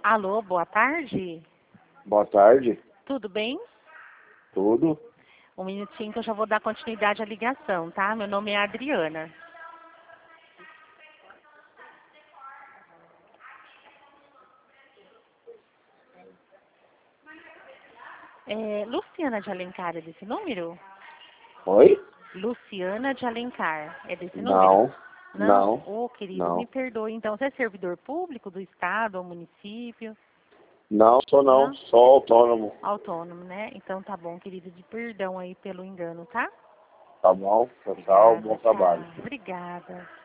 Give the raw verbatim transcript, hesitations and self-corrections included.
Alô, boa tarde. Boa tarde. Tudo bem? Tudo? Um minutinho que eu já vou dar continuidade à ligação, tá? Meu nome é Adriana. É, Luciana de Alencar é desse número? Oi? Luciana de Alencar é desse número? Não. Não. Ô, querido, Não. me perdoe. Então, você é servidor público do estado ou município? Não, sou não. Não? Sou autônomo. Autônomo, né? Então tá bom, querido. De perdão aí pelo engano, tá? Tá bom? Tchau, tchau. Obrigada, Bom trabalho. tchau. Obrigada.